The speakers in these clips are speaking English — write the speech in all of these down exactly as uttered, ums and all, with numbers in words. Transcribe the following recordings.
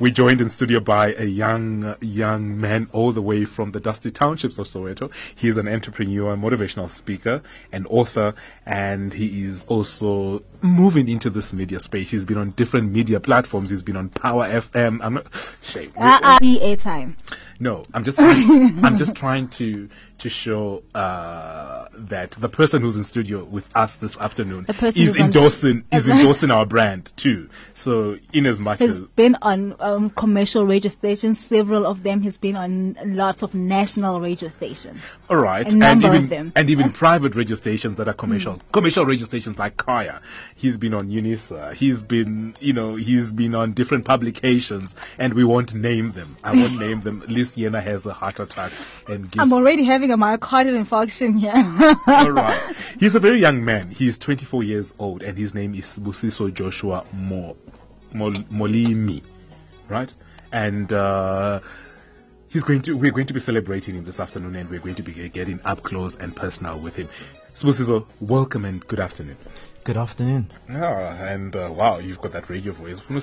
We're joined in studio by a young uh, young man all the way from the dusty townships of Soweto. He is an entrepreneur, motivational speaker, and author, and he is also moving into this media space. He's been on different media platforms. He's been on Power F M. I'm not shame. Uh, uh, airtime. No, I'm just trying, I'm just trying to to show uh, that the person who's in studio with us this afternoon is endorsing is endorsing our brand too. So in as much he's as been on um, commercial radio stations, several of them. He's been on lots of national radio stations. All right, a number and even of them. and even private radio stations that are commercial, mm. commercial radio stations like Kaya. He's been on Unisa. He's been, you know, he's been on different publications, and we won't name them. I won't name them. Liz Yena has a heart attack and gives I'm already having a myocardial infarction here. All right. He's a very young man. He's twenty-four years old, and his name is Busiso Joshua Mo, Mo, Molimi, right? And uh, he's going to. We're going to be celebrating him this afternoon, and we're going to be getting up close and personal with him. Busiso, welcome and good afternoon. Good afternoon. Ah, and uh, wow, you've got that radio voice. I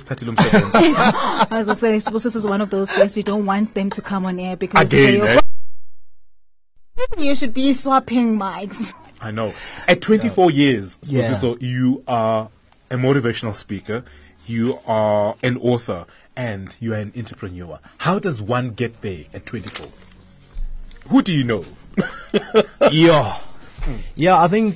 was going to say, suppose this is one of those things you don't want them to come on air because Again, they, eh? You should be swapping mics. I know. At twenty-four yeah. years, yeah. so you are a motivational speaker, you are an author, and you are an entrepreneur. How does one get there at twenty-four? Who do you know? yeah, yeah. I think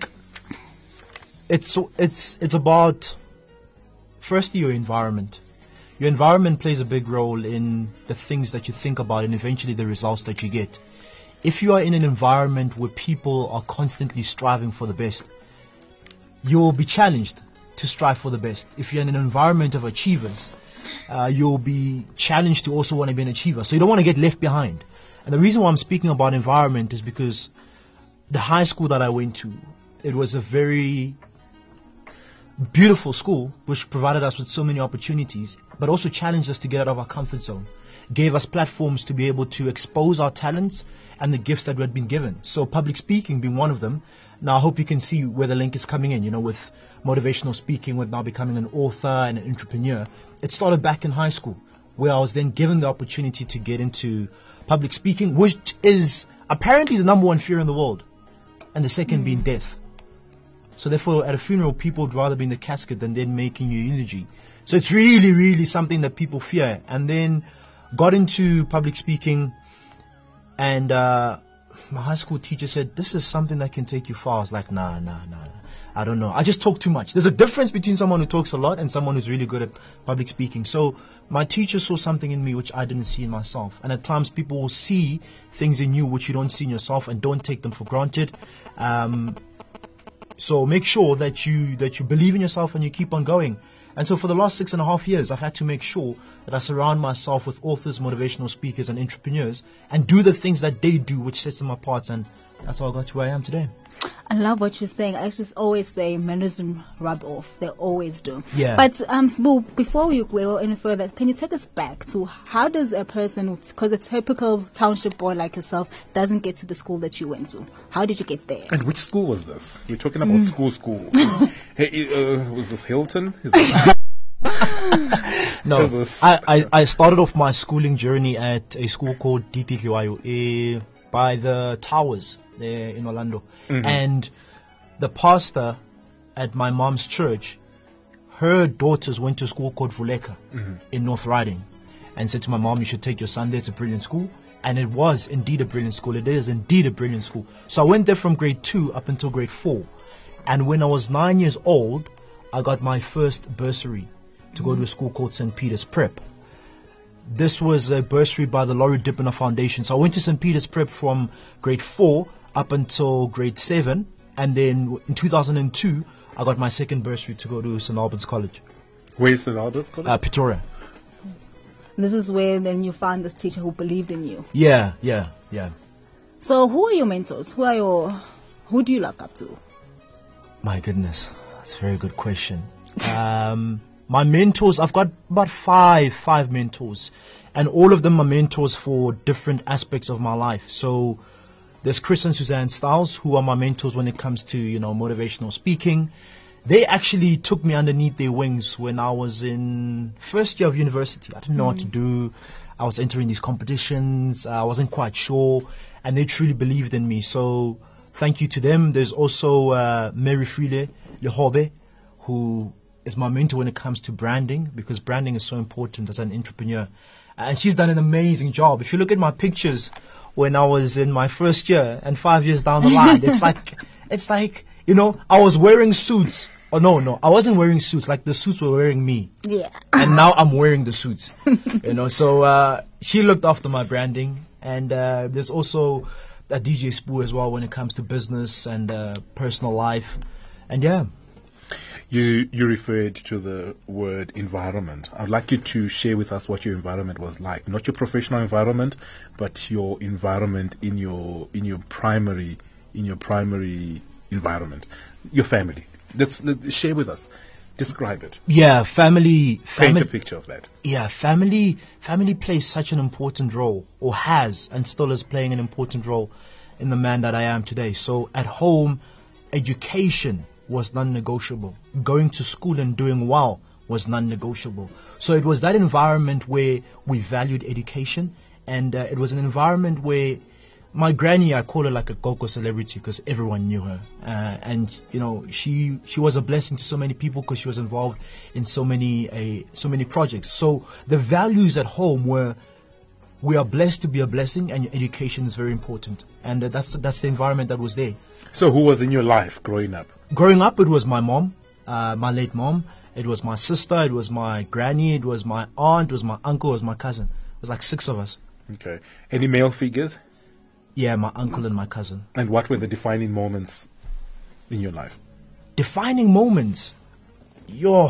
it's it's it's about firstly your environment. Your environment plays a big role in the things that you think about and eventually the results that you get. If you are in an environment where people are constantly striving for the best, you'll be challenged to strive for the best. If you're in an environment of achievers, uh, you'll be challenged to also want to be an achiever. So you don't want to get left behind. And the reason why I'm speaking about environment is because the high school that I went to, it was a very beautiful school which provided us with so many opportunities, but also challenged us to get out of our comfort zone. Gave us platforms to be able to expose our talents and the gifts that we had been given. So public speaking being one of them. Now I hope you can see where the link is coming in, you know, with motivational speaking, with now becoming an author and an entrepreneur. It started back in high school, where I was then given the opportunity to get into public speaking, which is apparently the number one fear in the world, and the second mm. being death. So therefore, at a funeral, people would rather be in the casket than then making your eulogy. So it's really, really something that people fear. And then got into public speaking, and uh, my high school teacher said, this is something that can take you far. I was like, nah, nah, nah, nah. I don't know. I just talk too much. There's a difference between someone who talks a lot and someone who's really good at public speaking. So my teacher saw something in me which I didn't see in myself. And at times people will see things in you which you don't see in yourself, and don't take them for granted. Um, so make sure that you that you believe in yourself and you keep on going. And so for the last six and a half years, I've had to make sure that I surround myself with authors, motivational speakers, and entrepreneurs, and do the things that they do, which sets them apart. And that's how I got to where I am today. I love what you're saying. I just always say mannerism rub off. They always do. Yeah. But um, Sbu, before we go any further, can you take us back to how does a person, because a typical township boy like yourself doesn't get to the school that you went to? How did you get there? And which school was this? We're talking about mm. school, school. Hey, uh, was this Hilton? Is this no, this, I, I, I started off my schooling journey at a school called D T Liwayo, uh, by the towers there in Orlando. Mm-hmm. And the pastor at my mom's church, her daughters went to a school called Vuleka mm-hmm. in North Riding, and said to my mom, you should take your son there, it's a brilliant school. And it was indeed a brilliant school. It is indeed a brilliant school. So I went there from grade two up until grade four. And when I was nine years old, I got my first bursary to go to a school called Saint Peter's Prep. This was a bursary by the Laurie Dippener Foundation. So I went to Saint Peter's Prep from grade four up until grade seven. And then in two thousand two, I got my second bursary to go to Saint Albans College. Where is Saint Albans College? Uh, Pretoria. This is where then you found this teacher who believed in you. Yeah, yeah, yeah. So who are your mentors? Who are your, who do you look up to? My goodness, that's a very good question. um, my mentors, I've got about five, five mentors. And all of them are mentors for different aspects of my life. So there's Chris and Suzanne Stiles, who are my mentors when it comes to, you know, motivational speaking. they actually took me underneath their wings when I was in first year of university. I didn't know what to do. I was entering these competitions. I wasn't quite sure, and they truly believed in me. So thank you to them. There's also uh, Mary Freele Lehobe, who is my mentor when it comes to branding, because branding is so important as an entrepreneur. And she's done an amazing job. If you look at my pictures when I was in my first year and five years down the line, it's like, it's like, you know, I was wearing suits. Oh, no, no, I wasn't wearing suits. Like, the suits were wearing me. Yeah. And now I'm wearing the suits. You know, so uh, she looked after my branding. And uh, there's also a D J Spoo as well when it comes to business and uh, personal life. And yeah. You you referred to the word environment. I'd like you to share with us what your environment was like. Not your professional environment, but your environment in your in your primary in your primary environment. Your family. Let's, let's share with us. Describe it. Yeah, family. Paint Family. a picture of that. Yeah, family. Family plays such an important role, or has, and still is playing an important role in the man that I am today. So at home, education was non-negotiable. Going to school and doing well was non-negotiable. So it was that environment where we valued education, and uh, it was an environment where my granny, I call her like a Coco celebrity because everyone knew her, uh, and you know she she was a blessing to so many people because she was involved in so many uh, so many projects. So the values at home were, we are blessed to be a blessing, and your education is very important, and uh, that's that's the environment that was there. So who was in your life growing up? Growing up, it was my mom, uh, my late mom. It was my sister. It was my granny. It was my aunt. It was my uncle. It was my cousin. It was like six of us. Okay. Any male figures? Yeah, my uncle and my cousin. And what were the defining moments in your life? Defining moments? Yo.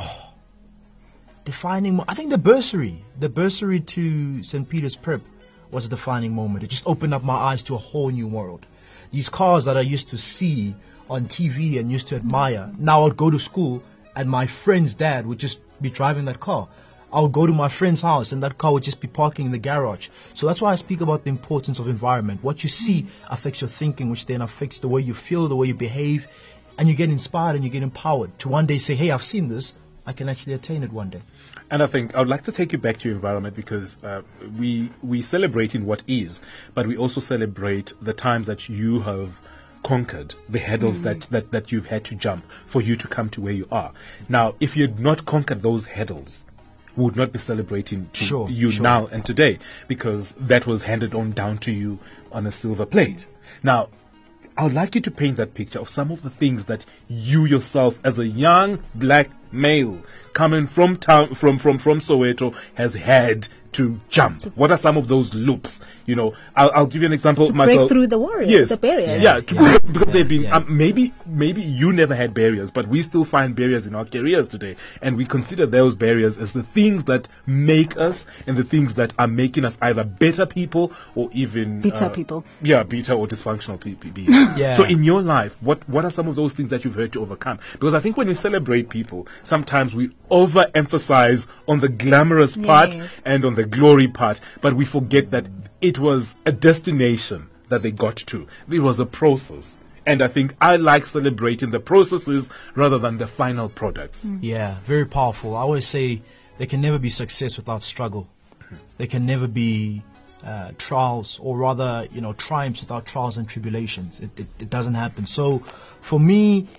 Defining mo- I think the bursary. The bursary to Saint Peter's Prep was a defining moment. It just opened up my eyes to a whole new world. These cars that I used to see on T V and used to admire, now I'd go to school and my friend's dad would just be driving that car. I would go to my friend's house and that car would just be parking in the garage. So that's why I speak about the importance of environment. What you see affects your thinking, which then affects the way you feel, the way you behave, and you get inspired and you get empowered to one day say, hey, I've seen this, I can actually attain it one day. And I think I would like to take you back to your environment, because uh, we we celebrate in what is, but we also celebrate the times that you have conquered, the hurdles that, that, that you've had to jump for you to come to where you are. Now, if you'd not conquered those hurdles, we would not be celebrating to Sure, you sure. now and today, because that was handed on down to you on a silver plate. Now, I would like you to paint that picture of some of the things that you yourself, as a young black male coming from town, from from from Soweto, has had to jump. What are some of those loops? You know, I'll, I'll give you an example. To myself. break through the warriors, yes, the barriers. Yeah, to, Yeah. because, because they've been Yeah. um, maybe maybe you never had barriers, but we still find barriers in our careers today, and we consider those barriers as the things that make us and the things that are making us either better people or even Bitter uh, people. Yeah, bitter or dysfunctional people. Yeah. So in your life, what what are some of those things that you've had to overcome? Because I think when we celebrate people, sometimes we overemphasize on the glamorous part Yes. and on the glory part, but we forget that it was a destination that they got to. It was a process. And I think I like celebrating the processes rather than the final products. Yeah, very powerful. I always say there can never be success without struggle. There can never be uh, trials, or rather, you know, triumphs without trials and tribulations. It, it, it doesn't happen. So, for me,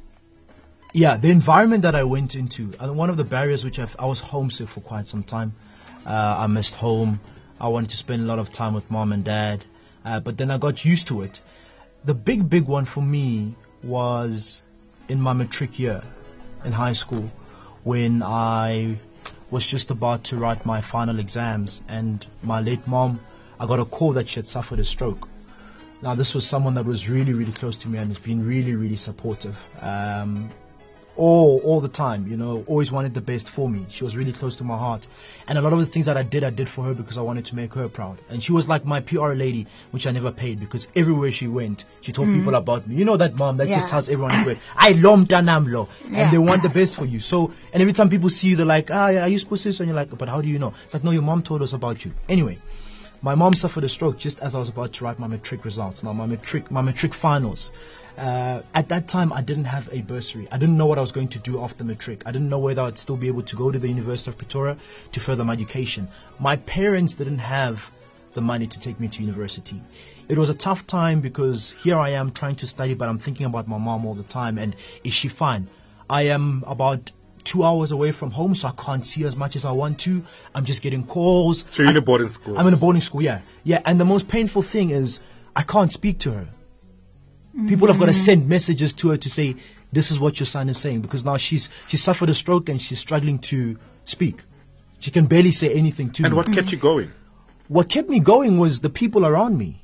yeah, the environment that I went into, and one of the barriers which I've, I was homesick for quite some time. Uh, I missed home. I wanted to spend a lot of time with mom and dad, uh, but then I got used to it. The big, big one for me was in my matric year in high school, when I was just about to write my final exams, and my late mom, I got a call that she had suffered a stroke. Now, this was someone that was really, really close to me and has been really, really supportive. Um, all, all the time, you know, always wanted the best for me. She was really close to my heart. And a lot of the things that I did, I did for her because I wanted to make her proud. And she was like my P R lady, which I never paid, because everywhere she went, she told people about me. You know that mom that Yeah. just tells everyone everywhere, I lom tanamlo, Yeah. and they want the best for you. So, and every time people see you, they're like, ah, yeah, are you supposed to? And you're like, but how do you know? It's like, no, your mom told us about you. Anyway, My mom suffered a stroke just as I was about to write my matric results. Now, my matric, my matric finals. Uh, at that time, I didn't have a bursary. I didn't know what I was going to do after matric. I didn't know whether I'd still be able to go to the University of Pretoria to further my education. My parents didn't have the money to take me to university. It was a tough time because here I am trying to study, but I'm thinking about my mom all the time. And is she fine? I am about two hours away from home, so I can't see as much as I want to. I'm just getting calls. So you're in I, a boarding school? I'm in a boarding school, yeah. Yeah, and the most painful thing is I can't speak to her. Mm-hmm. People have got to send messages to her to say, this is what your son is saying, because now she's she suffered a stroke and she's struggling to speak. She can barely say anything to and me. And what kept you going? What kept me going was the people around me.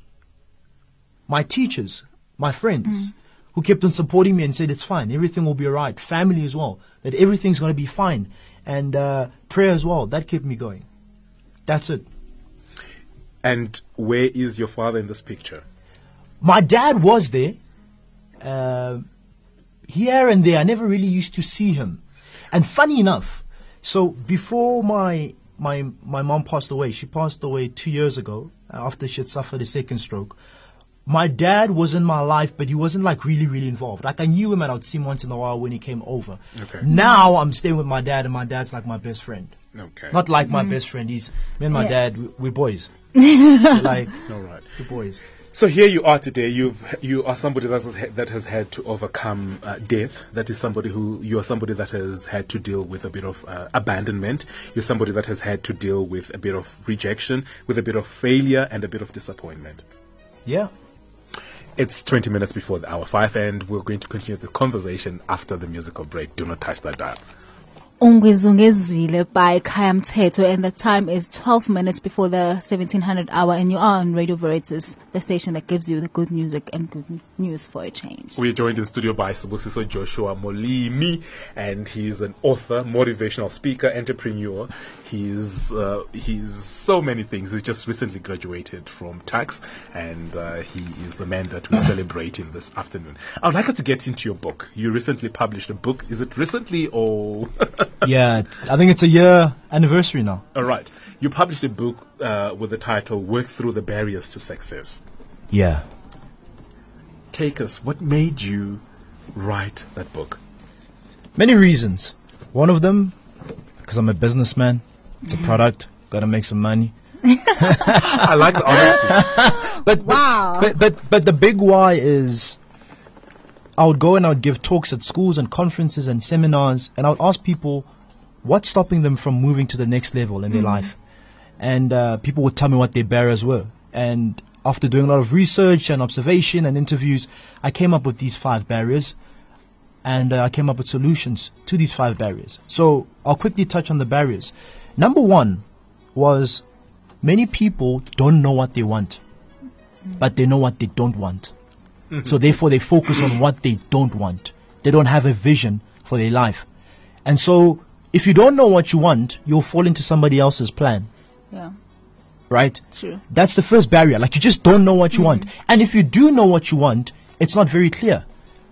My teachers, my friends. Mm. Who kept on supporting me and said, it's fine, everything will be alright. Family as well, that everything's going to be fine. And uh, prayer as well, that kept me going. That's it. And where is your father in this picture? My dad was there. Uh, here and there, I never really used to see him. And funny enough, so before my my my mom passed away, she passed away two years ago, after she had suffered a second stroke. My dad was in my life, but he wasn't like really, really involved. Like I knew him and I'd see him once in a while when he came over. Okay. Now I'm staying with my dad and my dad's like my best friend. Okay. Not like my Mm. best friend. He's me and my Yeah. dad. we- We're boys. We're like All right. we're boys. So here you are today. You've you are somebody that has ha- that has had to overcome uh, death. That is somebody who you are somebody that has had to deal with a bit of uh, abandonment. You're somebody that has had to deal with a bit of rejection, with a bit of failure, and a bit of disappointment. Yeah. It's twenty minutes before the hour five, and we're going to continue the conversation after the musical break. Do not touch that dial. Ungizungezile by Khaya Mthetho, and the time is twelve minutes before the seventeen hundred hour, and you are on Radio Veritas, the station that gives you the good music and good news for a change. We are joined in studio by Sibusiso Joshua Molimi, and he's an author, motivational speaker, entrepreneur. He's uh, he's so many things. He's just recently graduated from tax, and uh, he is the man that we're celebrating this afternoon. I would like us to get into your book. You recently published a book. Is it recently or? Yeah, t- I think it's a year anniversary now. All right. You published a book uh, with the title "Work Through the Barriers to Success." Yeah. Take us. What made you write that book? Many reasons. One of them, because I'm a businessman. It's a product. Got to make some money. I like the honesty. But, Wow. But, but but the big why is, I would go and I would give talks at schools and conferences and seminars, and I would ask people, what's stopping them from moving to the next level in their life? And uh, people would tell me what their barriers were. And after doing a lot of research and observation and interviews, I came up with these five barriers. And uh, I came up with solutions to these five barriers. So I'll quickly touch on the barriers. Number one was many people don't know what they want, but they know what they don't want. So therefore they focus on what they don't want. They don't have a vision for their life. And so if you don't know what you want, you'll fall into somebody else's plan. Yeah, Right? true. That's the first barrier. Like you just don't know what you want. And if you do know what you want, it's not very clear.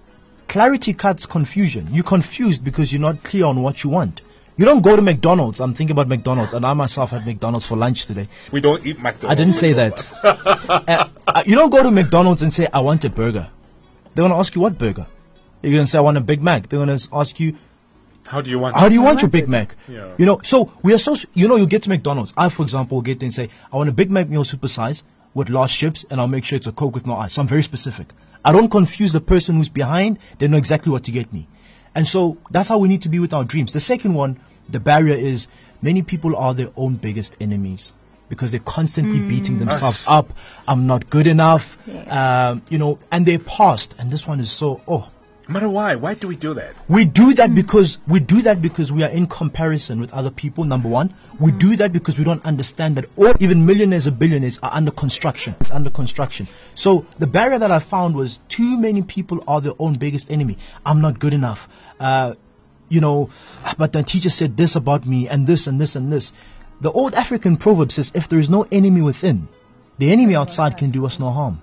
Clarity cuts confusion. You're confused because you're not clear on what you want. You don't go to McDonald's. I'm thinking about McDonald's, and I myself had McDonald's for lunch today. We don't eat McDonald's. I didn't say that. uh, uh, you don't go to McDonald's and say, I want a burger. They're going to ask you what burger. You're going to say, I want a Big Mac. They're going to ask you, How do you want how do you I want your want Big it. Mac? Yeah. You know, so we are so, you know, you get to McDonald's. I, for example, will get there and say, I want a Big Mac meal supersize with large chips, and I'll make sure it's a Coke with no ice. So I'm very specific. I don't confuse the person who's behind. They know exactly what to get me. And so that's how we need to be with our dreams. The second one, the barrier is many people are their own biggest enemies because they're constantly beating themselves up. I'm not good enough, Yeah. um, you know, and they're past. And this one is so, oh, No matter why. Why do we do that? we do that because we do that because we are in comparison with other people. Number one, we do that because we don't understand that all even millionaires or billionaires are under construction. It's under construction. So the barrier that I found was too many people are their own biggest enemy. I'm not good enough. Uh, you know, but the teacher said this about me and this and this and this. The old African proverb says, if there is no enemy within, the enemy outside can do us no harm.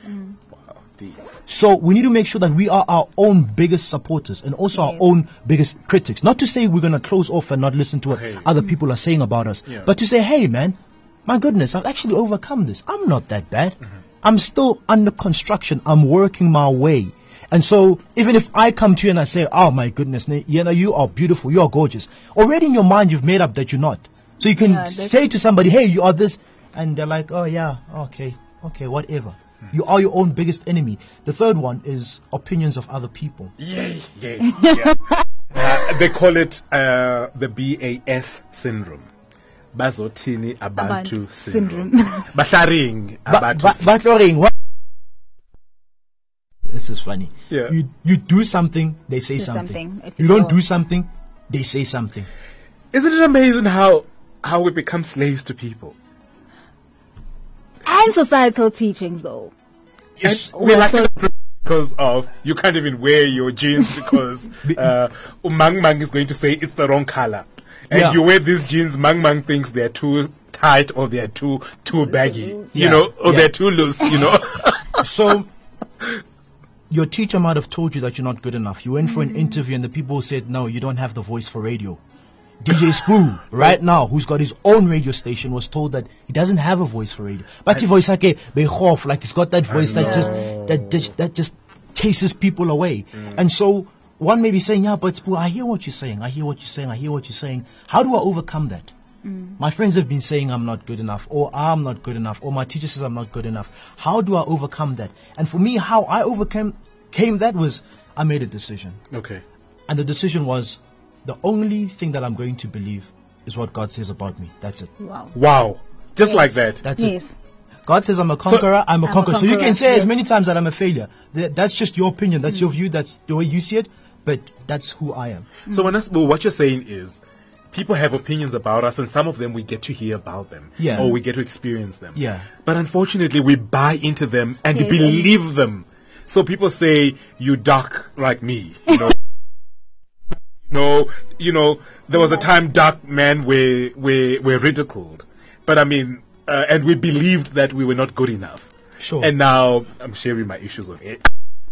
Wow. Deep. So we need to make sure that we are our own biggest supporters and also our Yes. own biggest critics. Not to say we're going to close off and not listen to what Hey. other people are saying about us, Yeah. but to say, hey man, my goodness, I've actually overcome this. I'm not that bad. Mm-hmm. I'm still under construction. I'm working my way. And so, even if I come to you and I say, oh my goodness, you know, you are beautiful, you are gorgeous. Already in your mind, you've made up that you're not. So you can yeah, say to somebody, hey, you are this. And they're like, oh yeah, okay, okay, whatever. Mm-hmm. You are your own biggest enemy. The third one is opinions of other people. Yay, yay, yeah. uh, they call it uh, the B A S syndrome. Bazotini Abantu syndrome. Basaring Abantu. Basaring. What? This is funny. Yeah. You you do something, they say do something. something. You don't do something, they say something. Isn't it amazing how how we become slaves to people? And societal teachings, though. Yes. We're like so because of you can't even wear your jeans because uh, Mang Mang is going to say it's the wrong color. And yeah. you wear these jeans, Mang Mang thinks they're too tight or they're too too baggy, you yeah. know, or yeah. they're too loose, you know. So, your teacher might have told you that you're not good enough. You went mm. for an interview and the people said, no, you don't have the voice for radio. D J Spoo, right now, who's got his own radio station, was told that he doesn't have a voice for radio. But his voice, like, like he's got that voice that just, that, that, that just chases people away. Mm. And so, one may be saying, yeah, but Spoo, I hear what you're saying, I hear what you're saying, I hear what you're saying. How do I overcome that? Mm. My friends have been saying I'm not good enough, or I'm not good enough, or my teacher says I'm not good enough. How do I overcome that? And for me, how I overcame came that was, I made a decision. Okay. And the decision was, the only thing that I'm going to believe is what God says about me. That's it. Wow. Wow. Just yes. like that. That's yes. it. God says I'm a conqueror, so, I'm a I'm conqueror. A conqueror. So you can say yes. as many times that I'm a failure. Th- that's just your opinion. That's mm. your view. That's the way you see it. But that's who I am. Mm. So when us, well, what you're saying is, people have opinions about us, and some of them we get to hear about them, yeah. or we get to experience them. Yeah. But unfortunately, we buy into them and yes. believe them. So people say, you dark like me, you know. No, you know, there was a time dark men were, were, were ridiculed. But I mean, uh, and we believed that we were not good enough. Sure. And now I'm sharing my issues on it.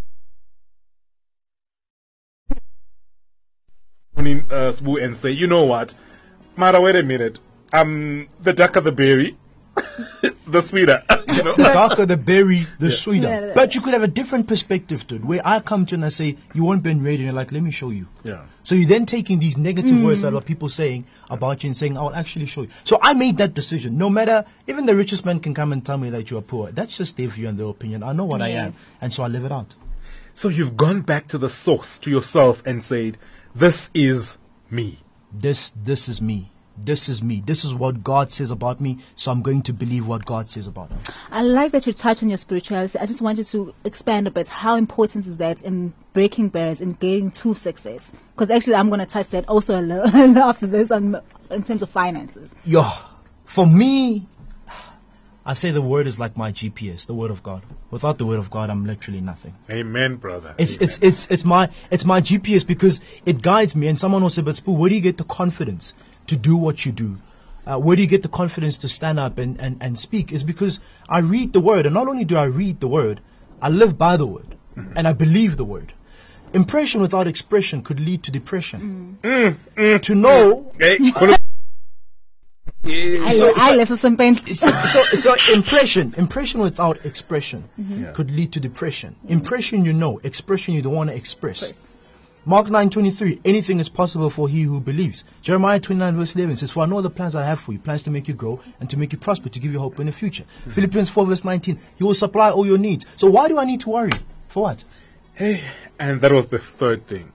Uh, and say, you know what, Mara, wait a minute. Um, the darker the berry, the sweeter. You know? The darker the berry, the yeah. sweeter. Yeah. But you could have a different perspective to it, where I come to you and I say, you won't be in radio, and you're like, let me show you. Yeah. So you're then taking these negative mm. words that are people saying about you and saying, I'll actually show you. So I made that decision. No matter, even the richest man can come and tell me that you are poor. That's just their view and their opinion. I know what yes. I am, and so I live it out. So you've gone back to the source, to yourself, and said, this is me. This, this is me. This is me. This is what God says about me, so I'm going to believe what God says about me. I like that you touch on your spirituality. I just wanted to expand a bit. How important is that in breaking barriers and getting to success? Because actually, I'm going to touch that also a little after this on, in terms of finances. Yeah. For me, I say the word is like my G P S, the word of God. Without the word of God, I'm literally nothing. Amen, brother. It's Amen. it's it's it's my it's my G P S because it guides me. And someone will say, but Spoo, where do you get the confidence to do what you do? Uh, where do you get the confidence to stand up and, and, and speak? Is because I read the word, and not only do I read the word, I live by the word, mm-hmm. and I believe the word. Impression without expression could lead to depression. Mm. Mm, mm, to know. Mm. I, so, I listen something. So, so, so impression, impression without expression mm-hmm. yeah. could lead to depression. Mm-hmm. Impression you know, expression you don't want to express. express. Mark nine twenty-three, anything is possible for he who believes. Jeremiah twenty-nine verse eleven says, for I know the plans I have for you, plans to make you grow and to make you prosper, to give you hope in the future. Mm-hmm. Philippians four verse nineteen, he will supply all your needs. So why do I need to worry? For what? Hey, and that was the third thing.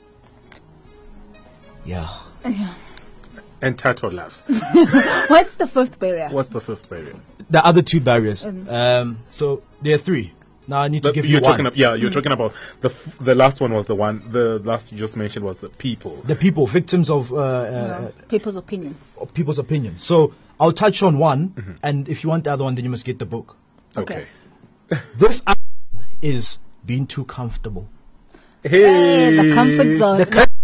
Yeah. Yeah. And Tato laughs. What's the fifth barrier? What's the fifth barrier? The other two barriers. Mm. Um, so there are three. Now I need the, to give you're you talking one. Ab- yeah, you're mm. talking about the f- the last one was the one. The last you just mentioned was the people. The people, victims of uh, uh, no, people's opinion. Of people's opinion. So I'll touch on one, mm-hmm. and if you want the other one, then you must get the book. Okay. okay. This is being too comfortable. Hey, hey the comfort zone. The com-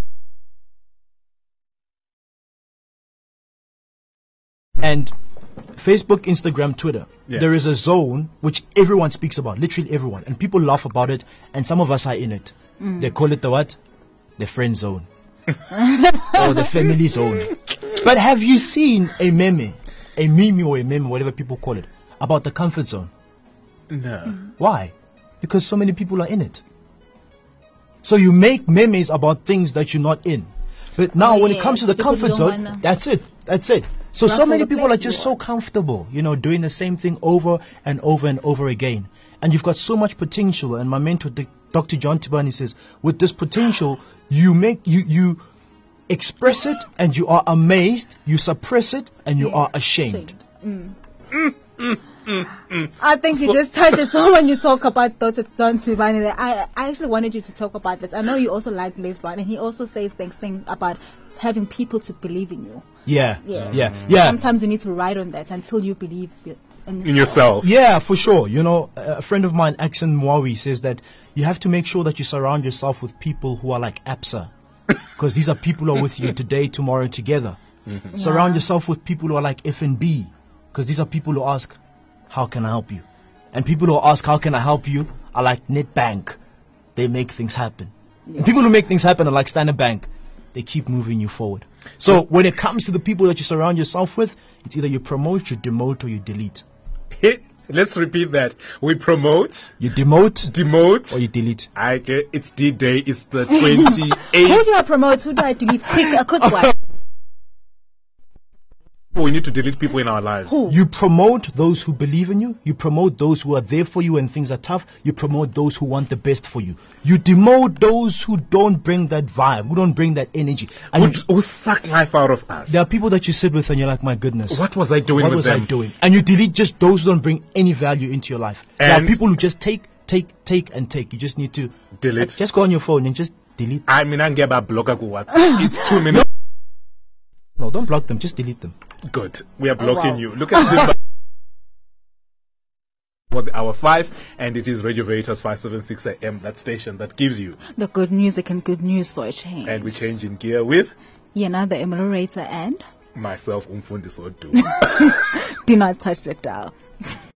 and Facebook, Instagram, Twitter. Yeah. There is a zone which everyone speaks about, literally everyone, and people laugh about it, and some of us are in it. Mm. They call it the what? The friend zone. Or the family zone. But have you seen a meme a meme or a meme, whatever people call it, about the comfort zone? No. Why? Because so many people are in it. So you make memes about things that you're not in. But now Oh, when yeah, it comes to the because you comfort don't zone, wanna that's it. That's it. So so ruffle many the people are feathers, just yeah. so comfortable, you know, doing the same thing over and over and over again. And you've got so much potential. And my mentor, Doc- Doctor John Tibani, says, with this potential, you make you you express it, and you are amazed. You suppress it, and you Yeah, are ashamed. Mm. I think you just touched it so when you talk about Doctor John Tibani. I, I actually wanted you to talk about this. I know you also like Blaise Brown, and he also says things, things about having people to believe in you. Yeah, Yeah. yeah, yeah. Sometimes you need to ride on that until you believe it in, In yourself. Yeah, for sure. You know, a friend of mine, Axon Mwawi, says that you have to make sure that you surround yourself with people who are like Absa. Because these are people who are with you today, tomorrow, together. Mm-hmm. Surround Yeah. yourself with people who are like F N B. Because these are people who ask, how can I help you? And people who ask, how can I help you, are like Netbank. They make things happen. And people who make things happen are like Standard Bank. They keep moving you forward. So when it comes to the people that you surround yourself with, it's either you promote, you demote, or you delete. Let's repeat that. We promote, You demote, demote. or you delete. I get it's D-Day. It's the Who twenty-eighth. do I promote? Who do I delete? Quick, a quick one. We need to delete people in our lives. Who? You promote those who believe in you. You promote those who are there for you when things are tough. You promote those who want the best for you. You demote those who don't bring that vibe, who don't bring that energy. And Who, you- who suck life out of us. there are people that you sit with and you're like, my goodness. What was I doing What with was them? I doing? And you delete just those who don't bring any value into your life. There are And- people who just take, take, take, and take. You just need to Delete. like, just go on your phone and just delete. I mean, I get about blocker ku WhatsApp. It's two minutes. No, don't block them. Just delete them. Good. We are blocking wow. you. Look at Zimbabwe. For the hour five, and it is Radio Veritas five seventy-six A M, that station that gives you. The good music and good news for a change. And we change in gear with Yana, the emulator, and myself, Umfundi Sodu. do not touch the dial.